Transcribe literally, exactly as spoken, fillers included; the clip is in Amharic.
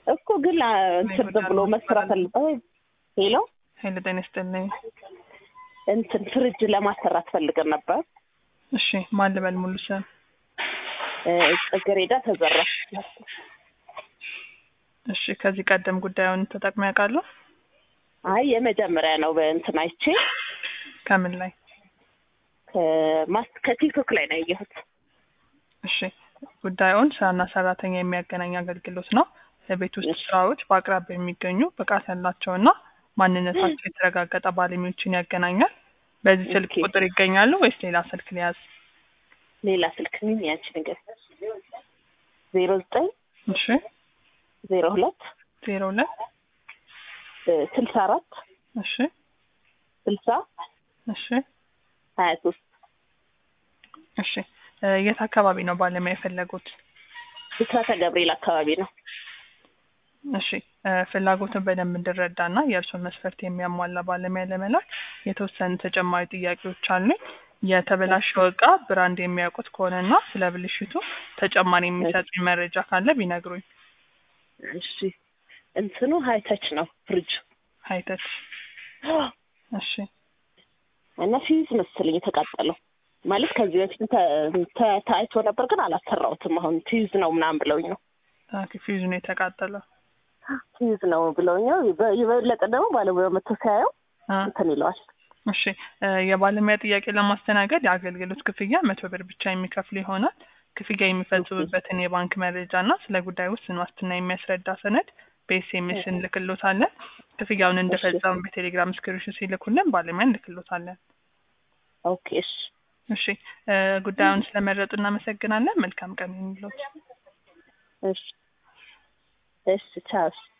እኮ ግን እንትን ብሎ መስራት አለበት። ሄሎ ሄሎ ጤና ይስጥልኝ። እንትን ፍሪጅ ለማሰራት ፈልገን ነበር። እሺ ማን ልበል ሙሉ ስም? ጽጌረዳ ተዘራ። እሺ ከዚህ ቀደም ጉዳዩን ተጠቅመው ያውቃሉ? አይ የመጀመሪያ ነው በእንትን አይቼ። ከምን ላይ? ከማስ ከቲክቶክ ላይ ነው ያየሁት። እሺ ጉዳዩን ስራና ሰራተኛ የሚያገናኝ አገልግሎት ነው። ለቤት ውስጥ ስራዎች በአቅራቢያ የሚገኙ ብቃት ያላቸውና ማንነታቸው የተረጋገጠ ባለሙያዎችን ያገናኛል። በዚህ ስልክ ቁጥር ይገኛሉ ወይስ ሌላ ስልክ ሊያዝ? ሌላ ስልክ ምን ያንቺ ነገር? ዜሮ ዘጠኝ እሺ ዜሮ ሁለት ዜሮ ሁለት ስልሳ አራት እሺ ስልሳ እሺ ሀያ ሶስት እሺ የት አካባቢ ነው ባለሙያ የፈለጉት? ብስራተ ገብርኤል አካባቢ ነው። እሺ ፍላጎትን በደንብ እንድረዳና የእርሱን መስፈርት የሚያሟላ ባለሙያ ለመላክ የተወሰኑ ተጨማሪ ጥያቄዎች አሉኝ። የተበላሸው ዕቃ ብራንድ የሚያውቁት ከሆነና ስለ ብልሽቱ ተጨማሪ የሚሰጡኝ መረጃ ካለ ቢነግሩኝ። እሺ እንትኑ ሃይተች ነው ፍሪጅ። ሃይተች እሺ እና ፊዝ መሰለኝ የተቃጠለው ማለት ከዚህ በፊት ታይቶ ነበር ግን አላሰራሁትም። አሁን ፊዝ ነው ምናምን ብለውኝ ነው። ታኪ ፊዝ ነው የተቃጠለው። ፊዝ ነው ብለውኝ ነው። የበለጠ ደግሞ ባለሙያው መጥቶ ሲያየው እንትን ይለዋል። እሺ የባለሙያ ጥያቄ ለማስተናገድ የአገልግሎት ክፍያ መቶ ብር ብቻ የሚከፍሉ ይሆናል። ክፍያ የሚፈጽሙበትን የባንክ መረጃና ስለ ጉዳዩ ውስን ዋስትና የሚያስረዳ ሰነድ በኤስኤምኤስ እንልክሎታለን። ክፍያውን እንደፈጸሙ በቴሌግራም ስክሪንሾት ሲልኩልን ባለሙያ እንልክሎታለን። ኦኬ እሺ እሺ ጉዳዩን ስለመረጡ እናመሰግናለን። መልካም ቀን ይሁንልዎት። እሺ እሺ ቻው።